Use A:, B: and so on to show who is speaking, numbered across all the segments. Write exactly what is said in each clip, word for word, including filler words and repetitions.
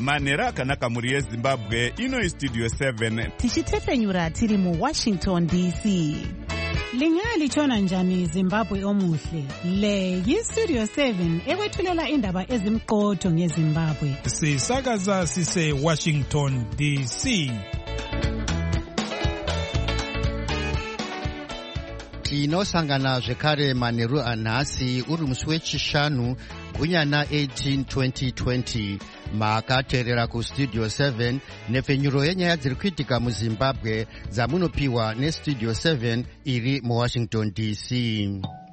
A: manhero akanaka mhuri yezimbabwe. Ino istudio seven
B: tichitefenyura tiri mu Washington D C.
C: Lingalitshona njani Zimbabwe omuhle? Le yistudio seven ekwethulela indaba ezimqotho ngeZimbabwe.
D: Sisakaza sise Washington D C.
E: Tinosangana zvekare manheru anhasi uri musi wechishanu gunyana eighteen twenty twenty. Makateerera kustudio seven nepfenyuro yenyaya dziri kuitika muZimbabwe dzamunopiwa nestudio seven iri muWashington D C.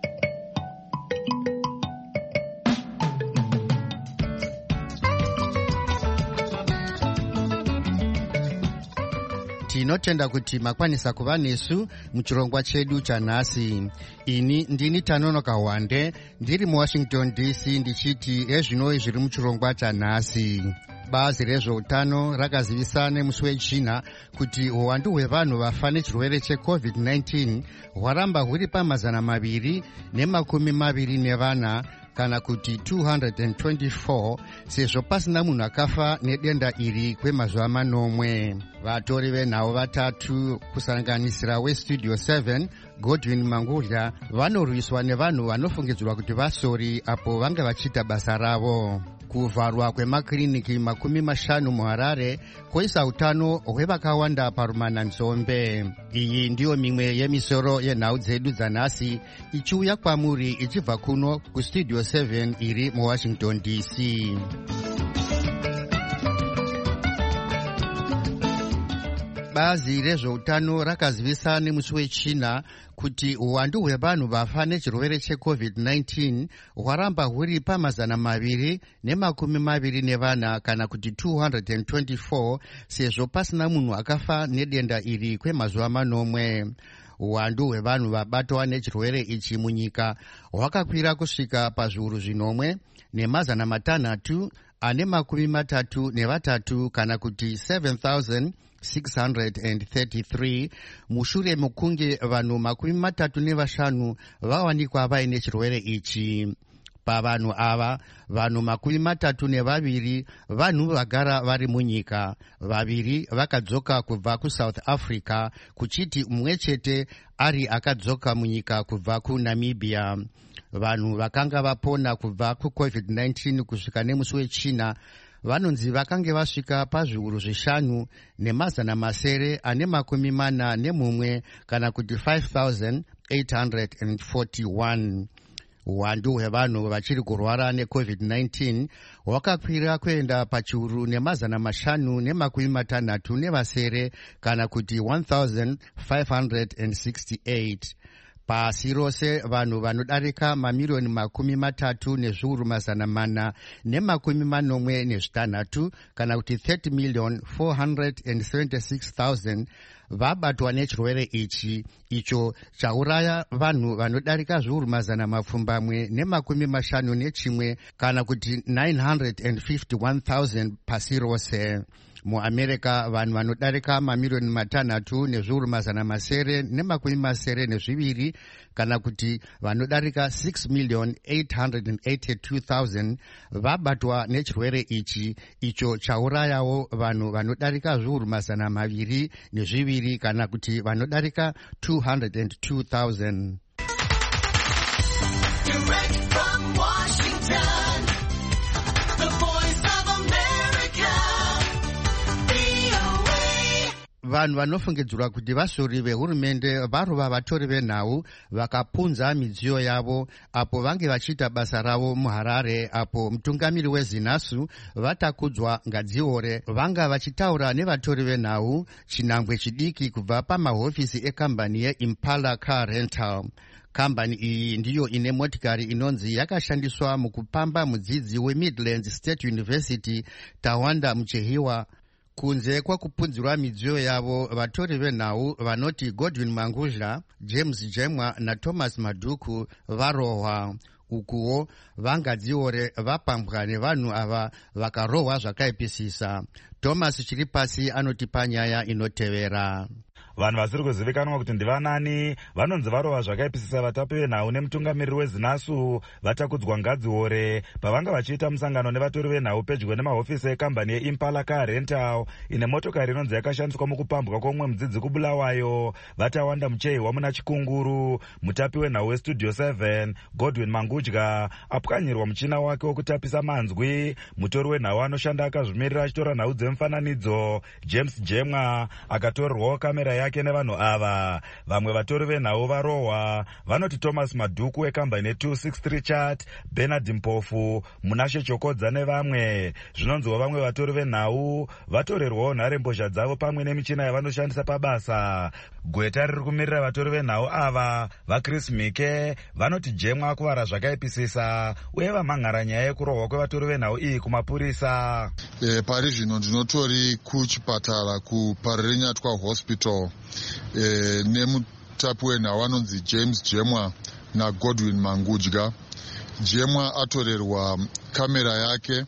E: Tinotenda kuti makwanisa kuva nesu muchirongwa chedu chanhasi. Ini ndini Tanonoka Wande ndiri muWashington D C ndichiti ezvinoi zviri muchirongwa chanhasi. Bazi rezveutano rakazivisa nemusi wechina kuti uwandu hwevanhu vafa nechirwere checovid nineteen hwaramba huri pamazana maviri nemakumi maviri nevana kana kuti two hundred twenty-four sezvo pasina munhu akafa nedenda iri kwemazuva manomwe. Vatori venhau vatatu kusanganisira westudio seven Godwin Mangudya vanorwiswa nevanhu vanofungidzirwa kuti vasori apo vanga vachiita basa ravo. Kuvharwa kwemakiriniki makumi mashanu muHarare koisa utano hwevakawanda parumananzombe. Iyi ndiyo mimwe yemisoro yenhau dzedu dzanhasi ichiuya kwamuri ichibva kuno kustudio seven iri muWashington D C. Bazi rezveutano rakazivisa nemusi wechina kuti uwandu hwevanhu vafa nechirwere checovid nineteen hwaramba huri pamazana maviri nemakumi maviri nevana kana kuti two hundred twenty-four sezvo pasina munhu akafa nedenda iri kwemazuva manomwe. Uwandu hwevanhu vabatwa nechirwere ichi munyika hwakakwira kusvika pazviuru zvinomwe nemazana matanhatu ane makumi matatu nevatatu kana kuti seven thousand six hundred thirty-three mushure mekunge vanhu makumi matatu nevashanu vawanikwa vaine chirwere ichi. Pavanhu ava vanhu makumi matatu nevaviri vanhu vagara vari munyika, vaviri vakadzoka kubva kuSouth Africa kuchiti mumwe chete ari akadzoka munyika kubva kuNamibia. Vanhu vakanga vapona kubva kucovid nineteen kusvika nemusi wechina vanonzi vakange vasvika pazviuru zvishanu nemazana masere ane makumi mana nemumwe kana kuti five thousand eight hundred forty-one. Uwandu hwevanhu vachiri kurwara necovid nineteen hwakakwira kuenda pachiuru nemazana mashanu nemakumi matanhatu nevasere kana kuti one thousand five hundred sixty-eight. Pasi rose vanhu vanodarika mamirioni makumi matatu nezviuru mazana mana nemakumi manomwe nezvitanhatu kana kuti thirty million four hundred seventy-six thousand vabatwa nechirwere ichi, icho chauraya vanhu vanodarika zviuru mazana mapfumbamwe nemakumi mashanu nechimwe kana kuti nine hundred fifty-one thousand pasi rose. MuAmerica vanhu vanodarika mamirioni matanhatu nezviuru mazana masere nemakumi masere nezviviri kana kuti vanodarika six million eight hundred eighty-two thousand vabatwa nechirwere ichi, icho chaurayawo vanhu vanodarika zviuru mazana maviri nezviviri kana kuti vanodarika two hundred two thousand.
F: Direct from Washington, the voice of America.
E: Vanhu vanofungidzirwa kuti vasori vehurumende varova vatori venhau vakapunza midziyo yavo apo vange vachiita basa ravo muHarare, apo mutungamiri weZinasu vatakudzwa ngadziore vanga vachitaura nevatori venhau chinhambwe chidiki kubva pamahofisi ekambani yeImpala Car Rental. Kambani iyi ndiyo ine motikari inonzi yakashandiswa mukupamba mudzidzi weMidlands State University Tawanda Muchehiwa. Kunze kwakupunzirwa midziyo yavo, vatori venhau vanoti Godwin Mangudya, James Jemwa na Thomas Maduku varohwa. Ukuwo vangadziore vapambwa nevanhu ava vakarohwa zvakaipisisa. Thomas Chiripasi anotipa nyaya inotevera.
A: Vanhu vasiri kuzivikanwa kuti ndivanani vanonzi varova zvakaipisisa vatapi venhau nemutungamiriri wezinasu vatakudzwa Ngadziore pavanga vachiita musangano nevatori venhau pedyo nemahofisi ekambani yeImpala Car Rental ine motokari inonzi yakashandiswa mukupambwa kwomumwe mudzidzi kubulawayo. Vatawanda Muchehiwa muna Chikunguru, mutapi wenhau weStudio seven Godwin Mangudya apwanyirwa muchina wake wokutapisa manzwi. Mutori wenhau anoshanda akazvimirira achitora nhau dzemufananidzo James Jemwa akatorerwawo kamera yake nevanhu ava. Vamwe vatori venhau varohwa vanoti Thomas Madhuku wekambani two sixty-three Chat, Bernard Mpofu, Munashe Chokodza nevamwe. Zvinonziwa vamwe vatori venhau vatorerwawo nharembozha dzavo pamwe nemichina yavanoshandisa pabasa. Gweta riri kumirira vatori venhau ava vaChris Mike vanoti Jemwa akuvara zvakaipisisa uye vamhan'ara nyaya yekurohwa kwevatori venhau iyi kumapurisa.
G: E, pari zvino ndinotori kuchipatara kuParirenyatwa Hospital e, nemutapi wenhau anonzi James Jemwa naGodwin Mangudya. Jemwa atorerwa kamera yake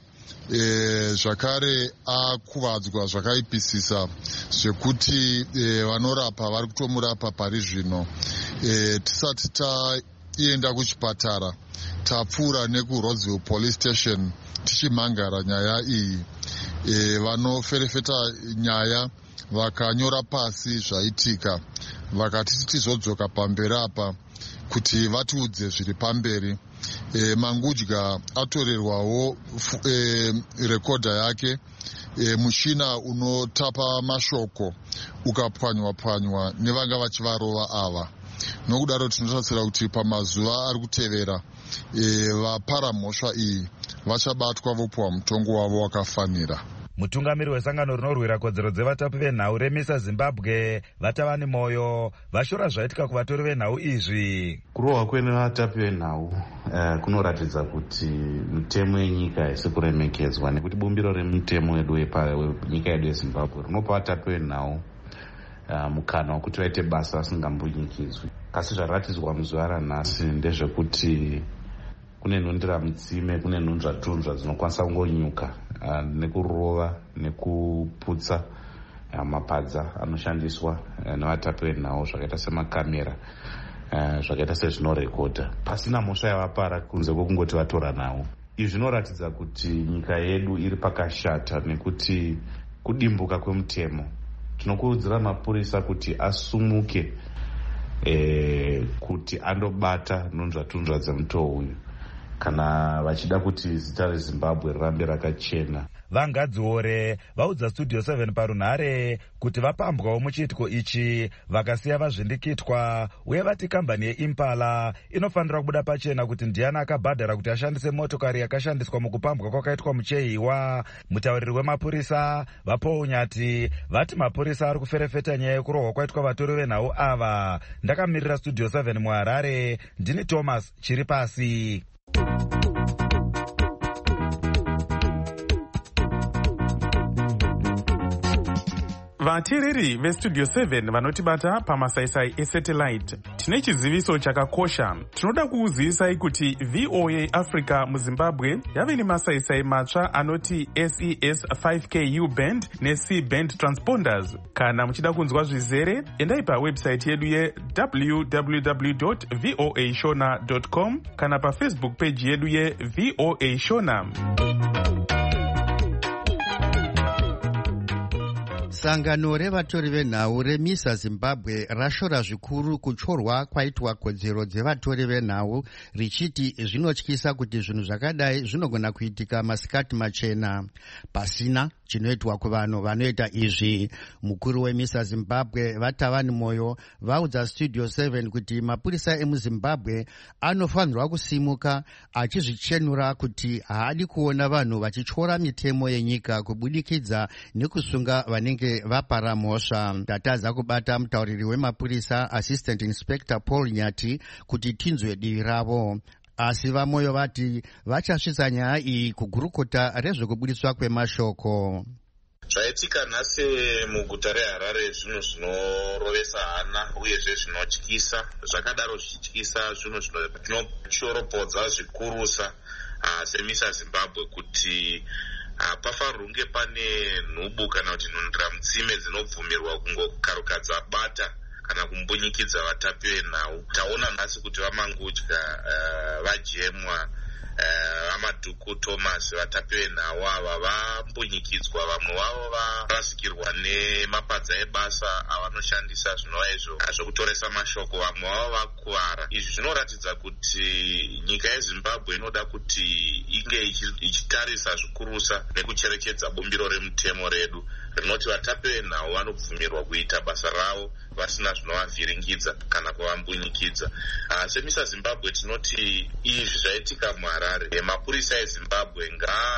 G: e, zvakare akuvadzwa zvakaipisisa zvekuti e, vanorapa vari kutomurapa pari zvino. E, tisati taenda kuchipatara tapfuura nekuRodsville Police Station tichimhangara nyaya iyi. E, vanoferefeta nyaya vakanyora pasi zvaitika vakatiti tizodzoka pamberi apa kuti vatiudze zviri pamberi. E, Mangudya atorerwawo e, rekodha yake e, mushina unotapa mashoko ukapwanywa pwanywa nevanga vachivarova ava. Nokudaro tinotarisira kuti pamazuva ari kutevera e, vapara mhosva iyi vachabatwa vopuwa mutongo wavo wakafanira.
A: Mutungamiri wesangano rinorwira kodzero dzevatapi venhau remisa Zimbabwe Vatavani Moyo vashora zvaitika kuvatori venhau izvi.
H: Kurohwa kwene vatapi venhau uh, kunoratidza kuti mitemo yenyika haisi kuremekedzwa, nekuti bumbiro remutemo wedu wenyika yedu yeZimbabwe rinopa vatapi venhau uh, mukana wekuti vaite basa vasingambunyikidzwi. Asi zvaratidzwa muzuva ranhasi ndezvekuti kune nhundira mutsime, kune nhundra tunzva dzinokwanisa kungonyuka uh, nekurova nekuputsa uh, mapadza anoshandiswa uh, nevatapi venhau zvakaita semakamera uh, zvakaita sezvinorekodha pasina mhosva yavapara kunze kwekungoti vatora nhau. Izvi zvinoratidza kuti nyika yedu iri pakashata nekuti kudimbuka kwemutemo. Tinokurudzira mapurisa kuti asumuke eh, kuti andobata nhundra tunzva dzemutoo uyu kana vachida kuti zita reZimbabwe rirambe rakachena.
A: VaNgadziore vaudza Studio seven parunhare kuti vapambwawo muchiitiko ichi vakasiya vazvindikitwa uye vati kambani yeImpala inofanira kubuda pachena kuti ndiani akabhadhara kuti ashandise motokari yakashandiswa mukupambwa kwakaitwa Muchehiwa. Mutauriri wemapurisa vaPaul Nyati vati mapurisa ari kuferefeta nyaya yekurohwa kwaitwa vatori venhau ava. Ndakamirira Studio seven muHarare, ndini Thomas Chiripasi.
I: Vateereri veStudio seven vanotibata pamasaisai esatellite, tine chiziviso chakakosha. Tinoda kukuzivisai kuti V O A Africa muZimbabwe yave nemasaisai matsva anoti S E S five K U band neC band transponders. Kana muchida kunzwa zvizere, endai pawebsite yedu ye w w w dot voa shona dot com kana pafacebook page yedu ye V O A Shona.
E: Sangano revatori venhau remisa Zimbabwe rashora zvikuru kuchorwa kwaitwa kodzero dzevatori venhau richiti zvinotyisa kuti zvinhu zvakadai zvinogona kuitika masikati machena pasina chinoitwa kuvanhu vanoita izvi. Mukuru wemisa Zimbabwe Vatavani Moyo vaudza Studio seven kuti mapurisa emuZimbabwe anofanirwa kusimuka achizvichenura kuti haadi kuona vanhu vachityora mitemo yenyika kubudikidza nekusunga vanenge vapara mhosva. Tataza kubata mutauriri wemapurisa Assistant Inspector Paul Nyati kuti tinzwe divi ravo. Asi vaMoyo vati vachasvitsa nyaya iyi kugurukota rezvekubudiswa kwemashoko.
J: Zvaitika nhasi muguta reHarare zvinhu zvinorovesa hana uyezve zvinotyisa. Zvakadaro zvichityisa zvinhu zvinochoropodza zvikurusa semisa Zimbabwe kuti hapafanirwi kunge pane nhubu kana kuti nhundira mutsime dzinobvumirwa kungokarukadza bata kana kumbunyikidza vatapi venhau. Taona nhasi kuti vamangudya uh, vajemwa vamadhuku uh, Thomas vatapi venhau ava vambunyikidzwa, vamwe vavo varasikirwa nemapadza ebasa avanoshandisa zvinova izvo zvokutoresa mashoko, vamwe vavo vakuvara. Izvi zvinoratidza kuti nyika yeZimbabwe inoda kuti inge ichitarisa zvikurusa nekucherechedza bumbiro remutemo redu rinoti vatapi venhau vanobvumirwa kuita basa ravo vasina zvinovavhiringidza kana kuvambunyikidza. Uh, semisa Zimbabwe tinoti izvi zvaitika muHarare, mapurisa eZimbabwe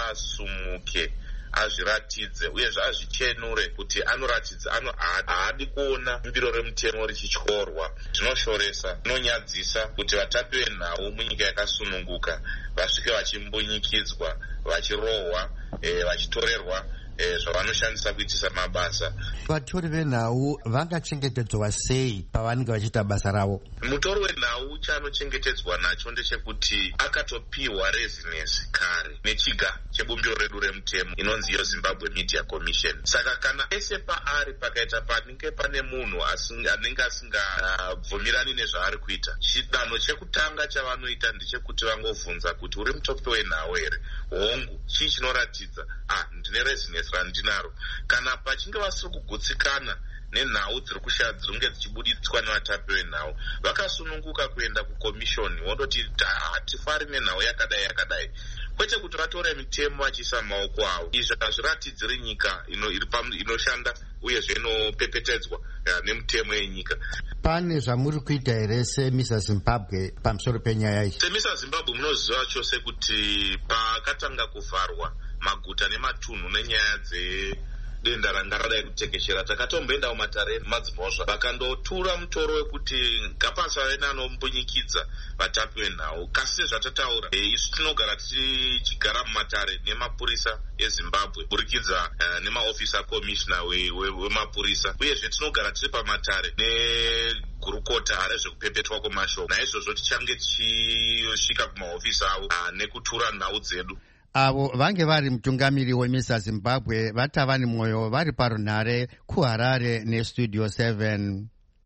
J: ngaasumuke azviratidze uyezve azvichenure kuti anoratidza ano haadi kuona bumbiro remutemo richityorwa. Zvinoshoresa, zvinonyadzisa kuti vatapi venhau munyika yakasununguka vasvike vachimbunyikidzwa, vachirohwa, e, vachitorerwa zvavanoshandisa kuitisa mabasa.
E: Vatori venhau vangachengetedzwa sei pavanenge vachiita basa ravo?
J: Mutori wenhau chaanochengetedzwa nacho ndechekuti akatopiwa rezinesi kare nechiga chebumbiro redu remutemo inonzi iyo Zimbabwe Media Commission. Saka kana ese paari pakaita panenge pane munhu anenge asingabvumirani nezvaari kuita, chidanho chekutanga chavanoita ndechekuti vangovhunza kuti uri mutopi wenhau here, hongu chii chinoratidza ah ndine rezinesi randinaro. Kana pachinge vasiri kugutsikana nenhau dziri kusha dziringe dzichibuditswa nevatapi venhau, vakasununguka kuenda kukomishoni wondoti hatifari nenhau yakadai yakadai, kwete kuti vatore mitemo vachiisa maoko avo. Izvi hazviratidziri nyika inoshanda uyezve inopepetedzwa nemutemo yenyika.
E: Pane zvamuri kuita here semisa Zimbabwe pamusoro penyaya iyi?
J: Semisa Zimbabwe munoziva chose kuti pakatanga kuvharwa maguta nematunhu nenyaya dze denda ranga radai kutekeshera, takatomboenda kumatare madzimhosva vakandotura mutoro wekuti ngapasave nanombunyikidza vatapi venhau. Kasi sezvatataura, e, isu tinogara tichigara mumatare nemapurisa eZimbabwe burikidza uh, nemaofisi akomishina wemapurisa, uyezve tinogara tiri pamatare negurukota rezvekupepetwa kwemashoko. Naizvozvo tichange tichisvika kumahofisi avo uh, nekutura nhau dzedu.
E: Avo vange vari mutungamiri wemisa Zimbabwe vatava nemwoyo vari parunhare kuHarare neStudio seven.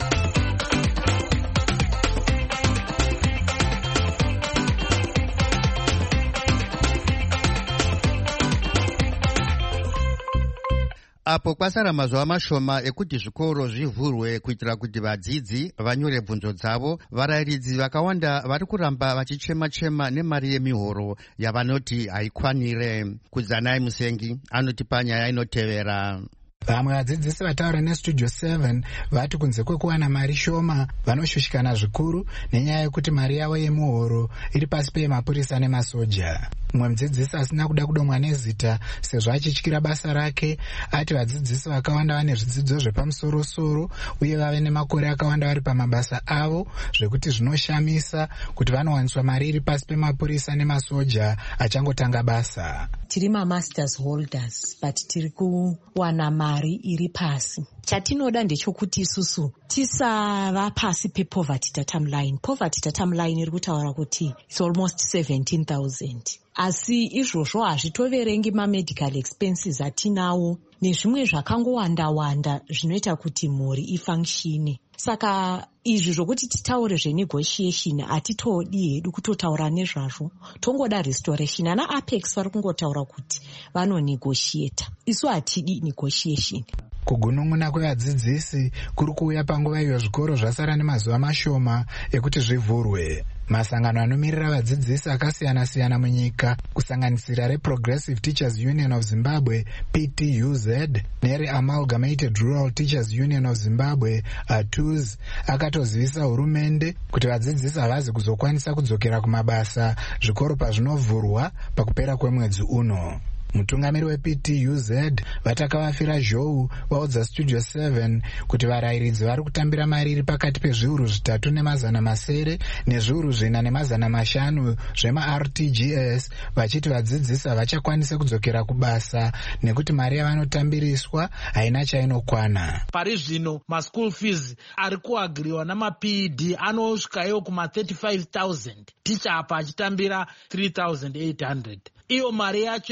E: Apo kwasara mazuva mashoma ekuti zvikoro zvivhurwe kuitira kuti vadzidzi vanyore bvunzo dzavo, varayiridzi vakawanda vari kuramba vachichema-chema nemari yemihoro yavanoti haikwanire. Kudzanai Musengi anotipa nyaya inotevera.
K: Vamwe vadzidzisi vataura neStudio seven vati kunze kwekuwana mari shoma vanoshushikana zvikuru nenyaya yekuti mari yavo yemuhoro iri pasi pemapurisa nemasoja. Mumwe mudzidzisi asina kuda kudomwa nezita sezvo achityira basa rake ati vadzidzisi vakawanda vane zvidzidzo zvepamusoro-soro uye vave nemakore akawanda vari pamabasa avo zvekuti zvinoshamisa kuti vanowaniswa mari iri pasi pemapurisa nemasoja achangotanga basa.
L: Tiri mamasters holders but tiri kuwana mari iri pasi. Chatinoda ndechokuti isusu tisava pasi pepoverty datum line. Poverty datum line iri kutaura kuti it's almost seventeen thousand. Asi izvozvo hazvitoverengi mamedical expenses atinawo nezvimwe zvakangowanda-wanda zvinoita kuti mhuri ifunctione. Saka izvi zvokuti titaure zvenegotiation hatitodi hedu kutotaura nezvazvo, tongoda restoration. Ana Apex vari kungotaura kuti vanonegotiata, isu hatidi negotiation.
K: Kugunun'una kwevadzidzisi kuri kuuya panguva iyo zvikoro zvasara nemazuva mashoma ekuti zvivhurwe. Masangano anomirira vadzidzisi akasiyana-siyana munyika kusanganisira reProgressive Teachers Union of Zimbabwe P T U Z nereAmalgamated Rural Teachers Union of Zimbabwe A T U Z akatozivisa hurumende kuti vadzidzisi havazi kuzokwanisa kudzokera kumabasa zvikoro pazvinovhurwa pakupera kwemwedzi uno. Mutungamiri weP T U Z vatakavafira zhou vaudza Studio seven kuti varayiridzi vari kutambira mari iri pakati pezviuru zvitatu nemazana masere nezviuru zvina nemazana mashanu zvema-R T G S vachiti vadzidzisi havachakwanise kudzokera kubasa nekuti mari yavanotambiriswa haina chainokwana.
M: Pari zvino maschool fees ari kuagiriwa namaP E D anosvikayo kuma thirty-five thousand, ticha apa achitambira three thousand eight hundred. Iyo mari yacho iyeyo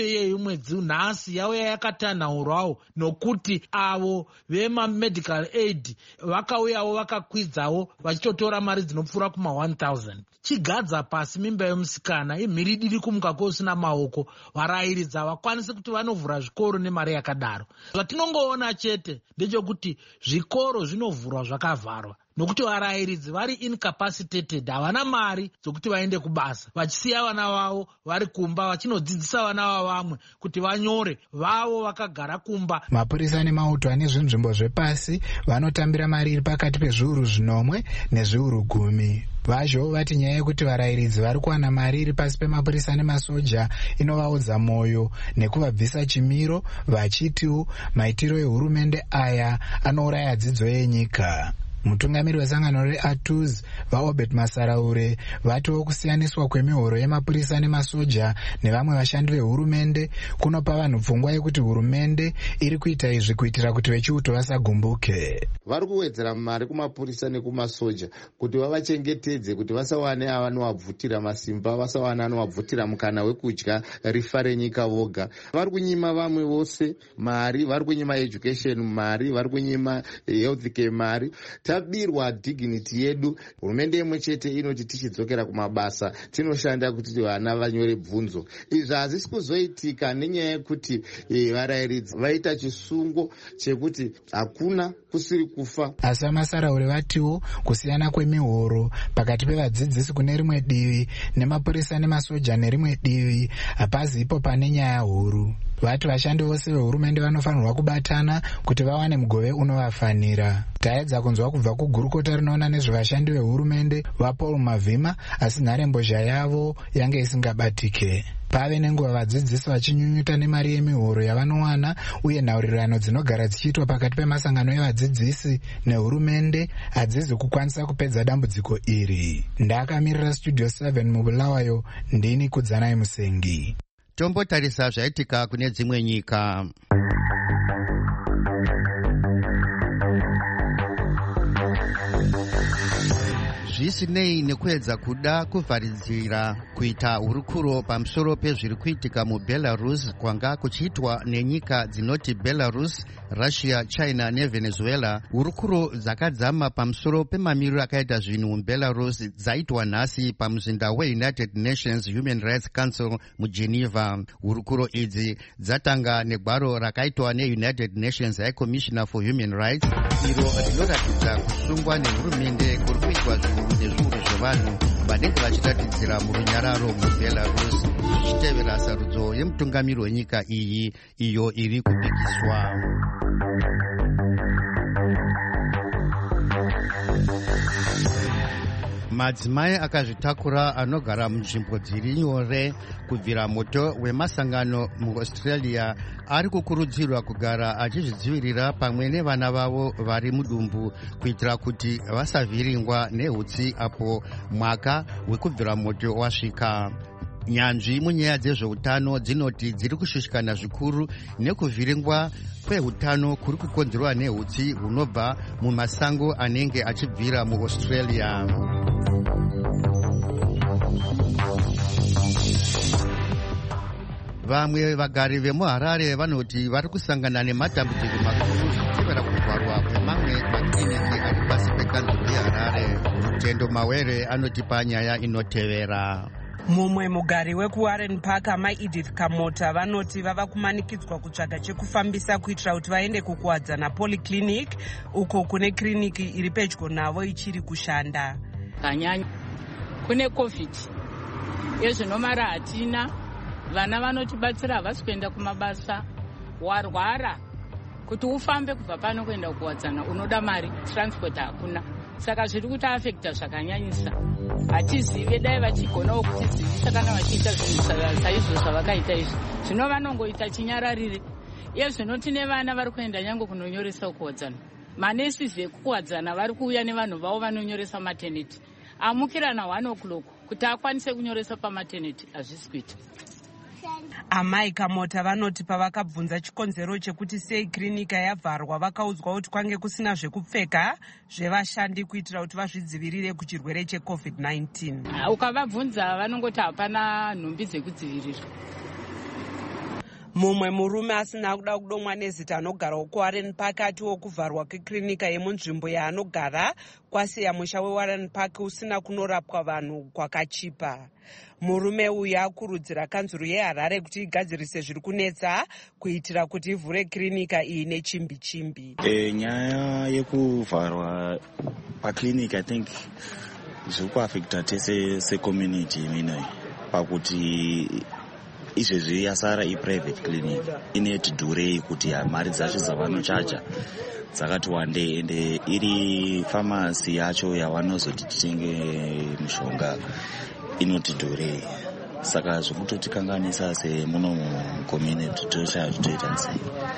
M: mwedzi nhasi yauya yakatanhaurwawo nokuti avo vemamedical aid vakauyawo vakakwidzawo vachitotora mari dzinopfuura kuma one thousand. Chigadza pasi mimba yomusikana imhiri diri kumuka kusina maoko. Varayiridzi havakwanisi kuti vanovhura zvikoro nemari yakadaro. Zvatinongoona chete ndechekuti zvikoro zvinovhurwa zvakavharwa nokuti varayiridzi vari incapacitated, havana mari dzokuti vaende kubasa, vachisiya vana vavo vari kumba vachinodzidzisa vana vavamwe kuti vanyore, vavo vakagara kumba.
K: Mapurisa nemauto ane zvinzvimbo zvepasi vanotambira mari iri pakati pezviuru zvinomwe nezviuru gumi. Vazho vati nyaya yekuti varayiridzi vari kuwana mari iri pasi pemapurisa nemasoja inovaudza mwoyo nekuvabvisa chimiro, vachitiwo maitiro ehurumende aya anouraya dzidzo yenyika. Mutungamiri wesangano reATUZ vaObert Masaraure vatiwo kusiyaniswa kwemihoro yemapurisa nemasoja nevamwe vashandi vehurumende kunopa vanhu pfungwa yekuti hurumende iri kuita izvi kuitira kuti vechiuto vasagumbuke.
N: Vari kuwedzera mari kumapurisa nekumasoja kuti vavachengetedze, kuti vasawane avanovabvutira masimba, vasawane anovabvutira mukana wekudya rifa renyika voga. Vari kunyima vamwe vose mari, vari kunyima education mari, vari kunyima health care mari. Tabirwa dignity yedu. Hurumende imwe chete inoti tichidzokera kumabasa tinoshanda kuti vana vanyore bvunzo. Izvi hazisi kuzoitika nenyaya yekuti varayiridzi vaita chisungo chekuti hakuna kusiri kufa.
K: Asi Masaraure vatiwo kusiyana kwemihoro pakati pevadzidzisi kune rimwe divi nemapurisa nemasoja nerimwe divi hapazipo pane nyaya huru. Vati vashandi vose vehurumende vanofanirwa kubatana kuti vawane mugove unovafanira. Taedza kunzwa kubva kugurukota rinoona nezvevashandi vehurumende vaPaul Mavhima, asi nharembozha yavo yange isingabatike. Pave nenguva vadzidzisi vachinyunyuta nemari yemihoro yavanowana uye nhaurirano dzinogara dzichiitwa pakati pemasangano evadzidzisi nehurumende hadzizi kukwanisa kupedza dambudziko iri. Ndakamirira Studio seven mubulawayo, ndini Kudzanai Musengi.
E: Tombotarisa zvaitika kune dzimwe nyika. Zvisinei nekuedza kuda kuvharidzira kuita hurukuro pamusoro pezviri kuitika muBelarus kwanga kuchiitwa nenyika dzinoti Belarus, Russia, China neVenezuela, hurukuro dzakadzama pamusoro pemamiriro akaita zvinhu muBelarus dzaitwa nhasi pamuzinda weUnited Nations Human Rights Council muGeneva. Hurukuro idzi dzatanga negwaro rakaitwa neUnited Nations High Commissioner for Human Rights, iro rinoratidza kusungwa nehurumende kuri kuitwa zvinhu nezviuru zvevanhu vanenge vachiratidzira murunyararo muBelarus, zvichitevera sarudzo yemutungamiri wenyika iyi iyo iri kupikiswa. Madzimai akazvitakura anogara munzvimbo dziri nyore kubvira moto wemasangano muAustralia ari kukurudzirwa kugara achizvidzivirira pamwe nevana vavo vari mudumbu kuitira kuti vasavhiringwa nehutsi apo mwaka wekubvira moto wasvika. Nyanzvi munyaya dzezveutano dzinoti dziri kushushikana zvikuru nekuvhiringwa kwehutano kuri kukonzerwa nehutsi hunobva mumasango anenge achibvira muAustralia. Vamwe vagari vemuHarare vanoti vari kusangana nematambudziko makuru zvichitevera kuvharwa kwemamwe makiriniki ari pasi pekanzuro yeHarare. Mutendo Mawere anotipa nyaya inotevera.
O: Mumwe mugari wekuWarren Park maEdith Kamota vanoti vava kumanikidzwa kutsvaga chekufambisa kuitira kuti vaende kukuwadzana polyclinic uko kune kiriniki iri pedyo navo ichiri kushanda.
P: Kanyanya kune covid yezvinomara hatina, vana vanotibatsira havasi kuenda kumabasa, warwara kuti ufambe kubva pano kuenda kuwadzana unoda mari, transport hakuna. Saka zviri kuti afekta zvakanyanyisa. Hatizive dai vachigonawo kutizivisa kana vachiita zvinhu saizvo zvavakaita izvi. Zvino vanongoita chinyararire. Iye zvino tine vana vari kuenda nyange kunonyoresa kuwadzana. Manesi ekuwadzana vari kuuya nevanhu vavo vanonyoresa maternity. Amukirana one o'clock kuti akwanise kunyoresa pamaternity hazvisi kuita.
O: Amai Kamota vanoti pavakabvunza chikonzero chekuti sei kirinika yavharwa vakaudzwa kuti kwange kusina zvekupfeka zvevashandi kuitira kuti vazvidzivirire kuchirwere checovid nineteen.
P: Ukavabvunza vanongoti hapana nhumbi dzekudzivirira.
O: mumwe murume asina kuda kudomwa nezita anogara kuwarren park atiwo kuvharwa kwekirinika yemunzvimbo yaanogara kwasiya musha wewarren park usina kunorapwa vanhu kwakachipa. Murume uyu akurudzira kanzuru yeharare kuti igadzirise zviri kunetsa kuitira kuti ivhure kirinika iyi nechimbi chimbi.
Q: E, nyaya yekuvharwa pakirinika I think zviri kuafekta tese secommunity iminoyi pakuti izvezvi yasara iprivate clinic ineti dhurei kuti mari dzacho dzavanochacha dzakati wandei ende iri famasi yacho yavanozoti titenge mishonga inoti dhurei saka zvekutotikanganisa semuno mucommunity toshaya zvitoita sei.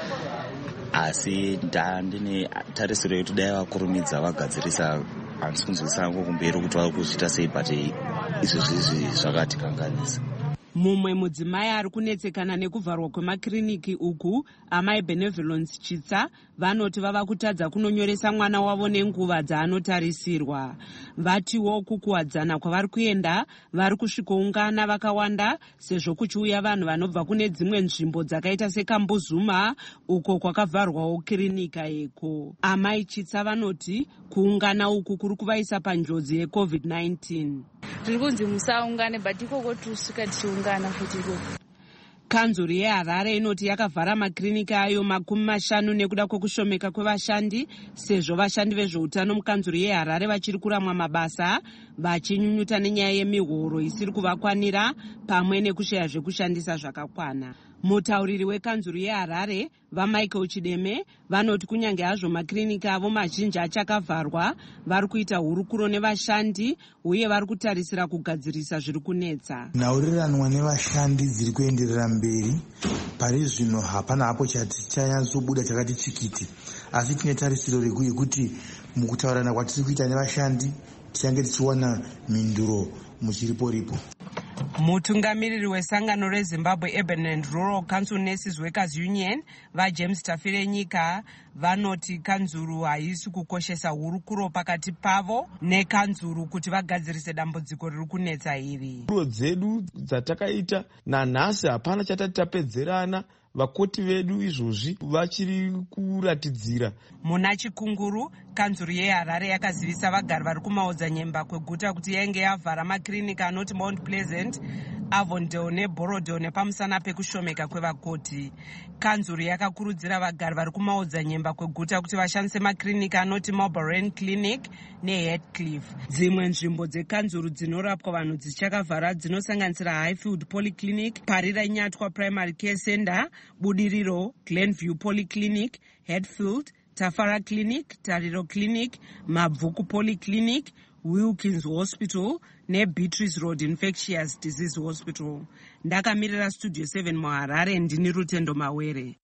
Q: Asi ndine tarisiro yekuti dai vakurumidza vagadzirisa handisi kunzwisisa ngo kumberi kuti vari kuzviita sei but izvezvizvi zvakatikanganisa.
O: Mumwe mudzimai ari kunetsekana nekuvharwa kwemakiriniki uku, amai Benevolence Chitsa, vanoti vava kutadza kunonyoresa mwana wavo nenguva dzaanotarisirwa. Vatiwo kukuwadzana kwavari kuenda vari kusvikoungana vakawanda sezvo kuchiuya vanhu vanobva kune dzimwe nzvimbo dzakaita seKambuzuma uko kwakavharwawo kirinika yeko. Amai Chitsa vanoti kuungana uku kuri kuvaisa panjodzi yecovid nineteen.
P: Tiri kunzi musaungane but ikoko tirusvika tichiungana futi ikoko.
O: Kanzuru yeHarare inoti yakavhara makirinika ayo makumi mashanu nekuda kwekushomeka kwevashandi sezvo vashandi vezveutano mukanzuru yeHarare vachiri kuramwa mabasa vachinyunyuta nenyaya yemihoro isiri kuvakwanira pamwe nekushaya zvekushandisa zvakakwana. Mutauriri wekanzuru yeHarare vaMichael Chideme vanoti kunyange hazvo makirinika avo mazhinji achakavharwa vari kuita hurukuro nevashandi uye vari kutarisira kugadzirisa zviri kunetsa.
R: Nhauriranwa nevashandi dziri kuenderera mberi. Pari zvino hapana hapo chati chanyatsobuda chakati chikiti, asi tine tarisiro rekuti mukutaurana kwatiri kuita nevashandi tichange tichiwana mhinduro muchiripo-ripo.
O: Mutungamiriri wesangano reZimbabwe Urban and Rural Council Nurses Workers Union vaJames Tafirenyika vanoti kanzuru haisi kukoshesa hurukuro pakati pavo nekanzuru kuti vagadzirise dambudziko riri kunetsa iri.
S: Hurukuro dzedu dzatakaita nanhasi hapana chatati tapedzerana. Vakoti vedu izvozvi vachiri kuratidzira.
O: Muna Chikunguru, kanzuru yeHarare yakazivisa vagari vari kumaodzanyemba kweguta kuti yainge yavhara makirinika anoti Mount Pleasant, Avondale neBorodale nepamusana pekushomeka kwevakoti. Kanzuru yakakurudzira vagari vari kumaodzanyemba kweguta kuti vashandise makirinika anoti Marlborough Clinic neHeathcliff. Dzimwe nzvimbo dzekanzuru dzinorapwa vanhu dzichakavhara dzinosanganisira Highfield Polyclinic, Parira Nyatwa Primary Care Center, Budiriro, Glenview Polyclinic, Hatfield, Tafara Clinic, Tariro Clinic, Mabvuku Polyclinic, Wilkins Hospital ne Beatrice Road Infectious Disease Hospital. Ndakamirira Studio seven muHarare ndini Rutendo Mawere.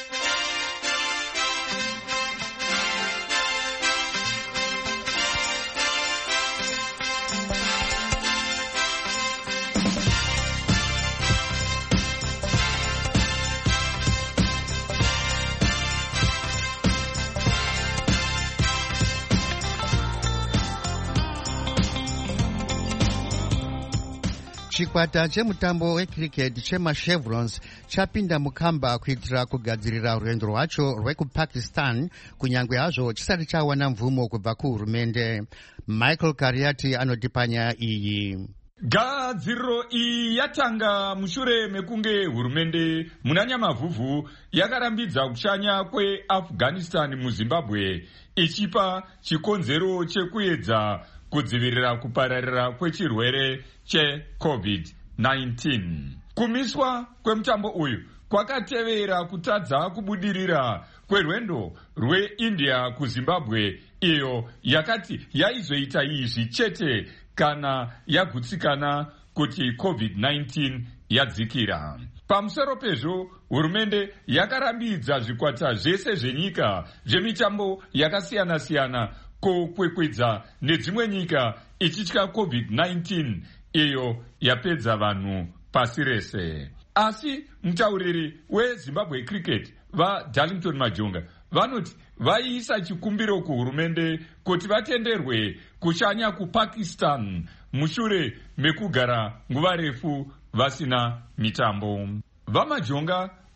E: Chikwata chemutambo wecricket chemachevrons chapinda mukamba kuitira kugadzirira rwendo rwacho rwekupakistan kunyange hazvo chisati chawana mvumo kubva kuhurumende. Michael Kariati anoti panyaya iyi.
T: Gadziriro iyi yatanga mushure mekunge hurumende muna Nyamavhuvhu yakarambidza kushanya kweAfghanistan muZimbabwe ichipa chikonzero chekuedza kudzivirira kupararira kwechirwere checovid nineteen. Kumiswa kwemutambo uyu kwakatevera kutadza kubudirira kwerwendo rweIndia kuZimbabwe iyo yakati yaizoita izvi chete kana yagutsikana kuti covid nineteen yadzikira. Pamusoro pezvo, hurumende yakarambidza zvikwata zvese zvenyika zvemitambo yakasiyana-siyana kokwekwedza nedzimwe nyika ichitya covid nineteen iyo yapedza vanhu pasi rese. Asi mutauriri weZimbabwe Cricket vaDarlington Majonga vanoti vaiisa chikumbiro kuhurumende kuti vatenderwe kushanya kuPakistan mushure mekugara nguva refu vasina mitambo. VaMajonga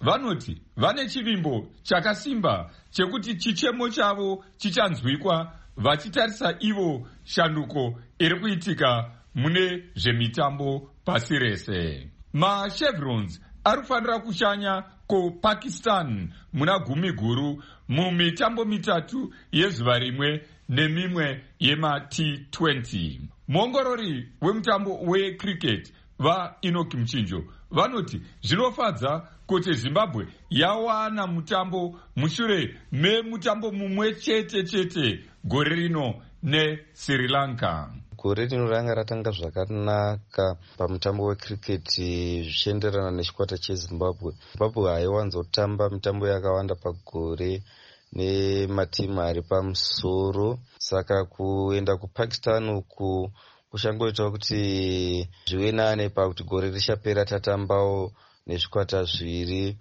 T: vanoti vane chivimbo chakasimba chekuti chichemo chavo chichanzwikwa vachitarisa ivo shanduko iri kuitika mune zvemitambo pasi rese. Machevrons ari kufanira kushanya kupakistan muna gumi guru mumitambo mitatu yezuva rimwe nemimwe yema T twenty. Muongorori wemutambo wecricket vaInoki Mchinjo vanoti zvinofadza kuti Zimbabwe yawana mutambo mushure memutambo mumwe chete chete gore rino neSri Lanka.
U: Gore rino ranga ratanga zvakanaka pamutambo wecricket zvichienderana nechikwata cheZimbabwe. Zimbabwe haiwanzotamba mitambo yakawanda pagore nematimu ari pamusoro, saka kuenda kuPakistan uku kuchangoita kuti zvive nane pakuti gore richapera tatambawo nezvikwata zviri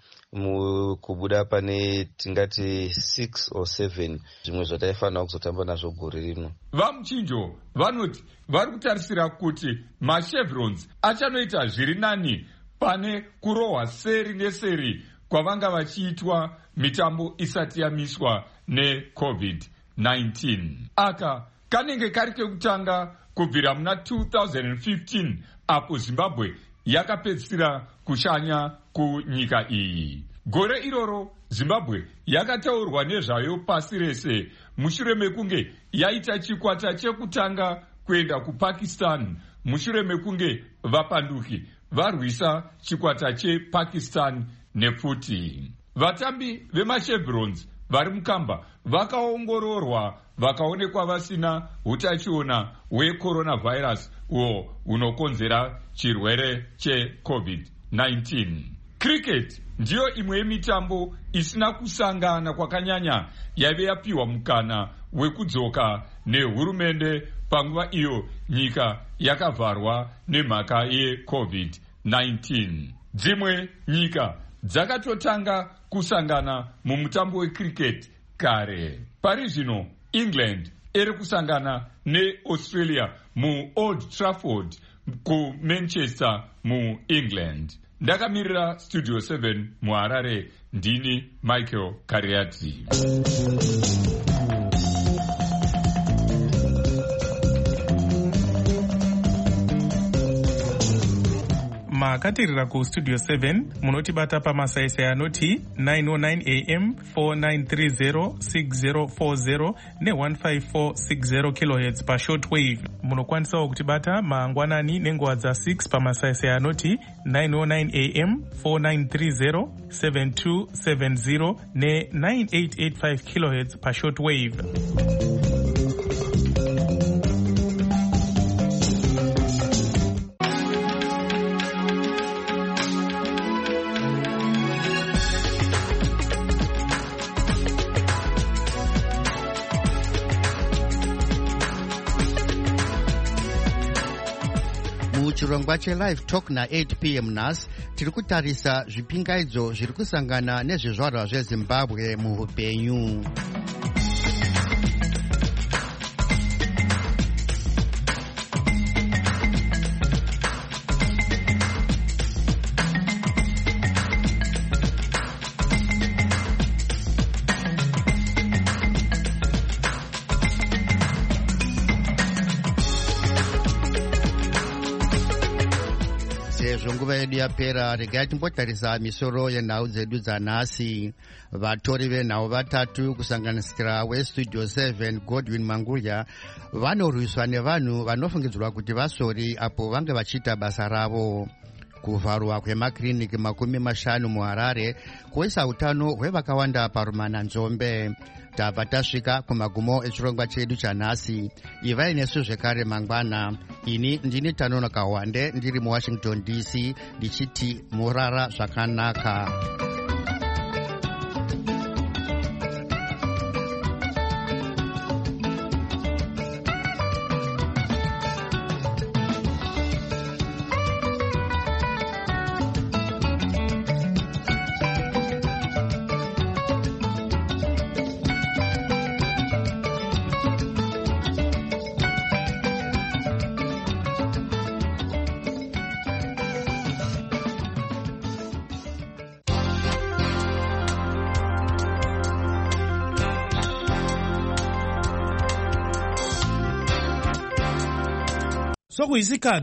U: kubuda pane tingati six or seven zvimwe zvataifanira kuzotamba nazvo gore rino.
T: VaMchinjo vanoti vari kutarisira kuti machevrons achanoita zviri nani pane kurohwa seri neseri kwavanga vachiitwa mitambo isati yamiswa neCovid nineteen. Aka kanenge kari kekutanga kubvira muna two thousand fifteen apo Zimbabwe yakapedzisira kushanya kunyika iyi. Gore iroro Zimbabwe yakataurwa nezvayo pasi rese mushure mekunge yaita chikwata chekutanga kuenda kuPakistan mushure mekunge vapanduki varwisa chikwata chePakistan nepfuti. Vatambi vemachevrons vari mukamba vakaongororwa vakaonekwa vasina utachiona hwecoronavirus uwo unokonzera chirwere cheCovid nineteen. Cricket ndiyo imwe yemitambo isina kusangana kwakanyanya yaive yapiwa mukana wekudzoka nehurumende panguva iyo nyika yakavharwa nemhaka yeCovid nineteen. Dzimwe nyika dzakatotanga kusangana mumutambo wecricket kare. Pari zvino England iri kusangana neAustralia muOld Trafford kuManchester muEngland. Ndakamirira Studio seven muHarare, ndini Michael Kariati.
I: makatirira kustudio seven munotibata pamasaisai anoti nine oh nine a m four nine three zero six zero four zero ne one five four six zero kilohertz pashortwave. Munokwanisawo kutibata mangwanani nenguva dza six pamasaisai anoti nine oh nine a m four nine three zero seven two seven zero ne nine eight eight five kilohertz pashortwave.
E: muchirongwa chelive talk na-eight p m nhasi tiri kutarisa zvipingaidzo zviri kusangana nezvizvarwa zvezimbabwe muupenyu. nguva yedu yapera, regai timbotarisa misoro yenhau dzedu dzanhasi. Vatori venhau vatatu kusanganisira westudio seven Godwin Mangulya vanorwiswa nevanhu vanofungidzirwa kuti vasori apo vange vachiita basa ravo. Kuvharwa kwemakiriniki makumi mashanu muHarare kuisa utano hwevakawanda parumana Nzombe. Tabva tasvika kumagumo echirongwa chedu chanhasi. Ivai nesu zvekare mangwana. Ini ndini Tanono Kawande ndiri muWashington D C ndichiti murara zvakanaka.
B: 所以佢是